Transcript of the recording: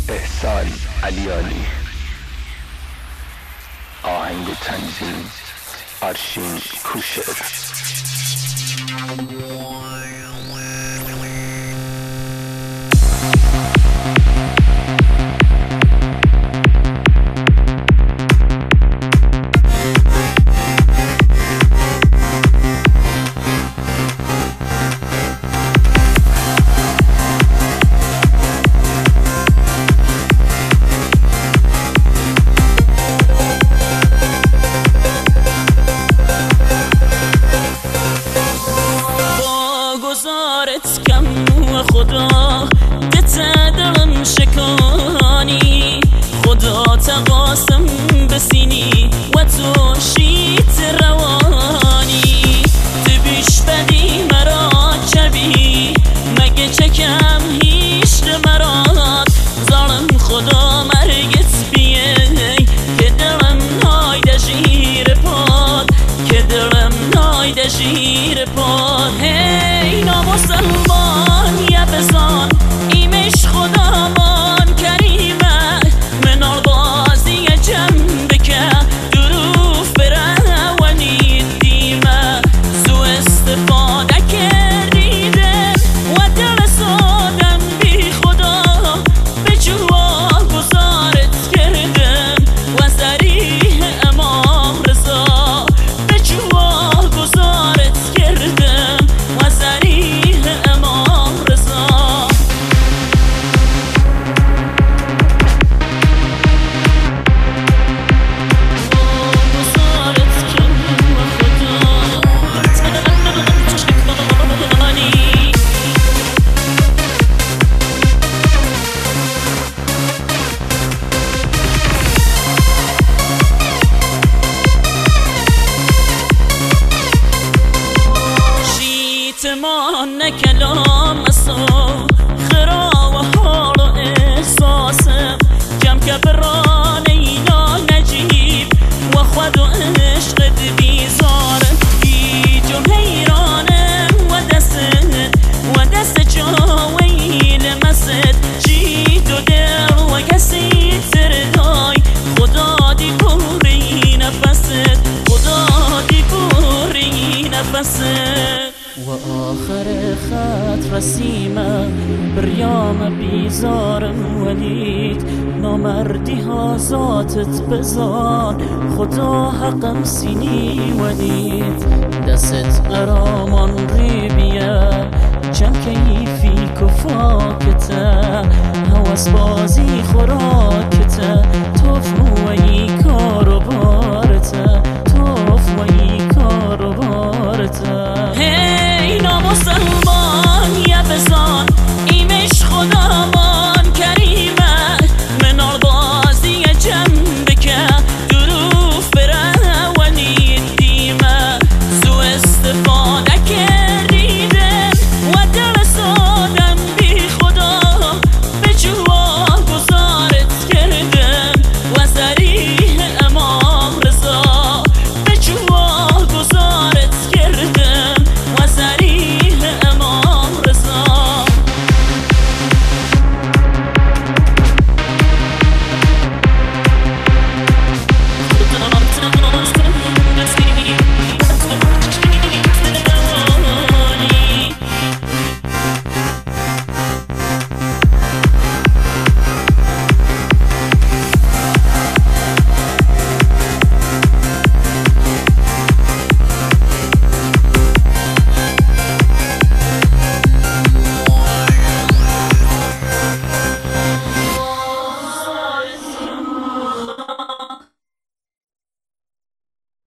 احسان علیانی. آهنگ و تنظیم آرشین کوشر. خدا دلم شکانی، خدا تقاسم بسینی و تو شیت روانی. تو بیش بدی مرا چبی مگه چکم هیچ مراد. ظالم خدا مرگت بیه که دلم نایده شیر پاد، که دلم نایده شیر پاد. هی نامسلمان یا بزان ایمش خدامان کریمه، منال بازی جنبه که دروف بره و نیدیمه. سو استفاده کردیدم و دل سادم بی خدا، به جوا گذارت کردم و زریح امام رضا. به جوا گذارت کردم و زریح امام رضا. شیطمان کلام سو خرا و حال و احساسم کم که بران اینا نجیب و خود و عشق بیزارم. گیجم حیرانم و دست جاویل مسد جید و دل و کسی تردای. خدا دی پوری نفست، خدا دی پوری نفست. و آخر خط رسیمه بریام بیزارم ولید. نامردی ها ذاتت بزار خدا حقم سینی ولید. دست ارامان ریبیه چم کیفی کفاکته، هوس بازی خوراکته توف موی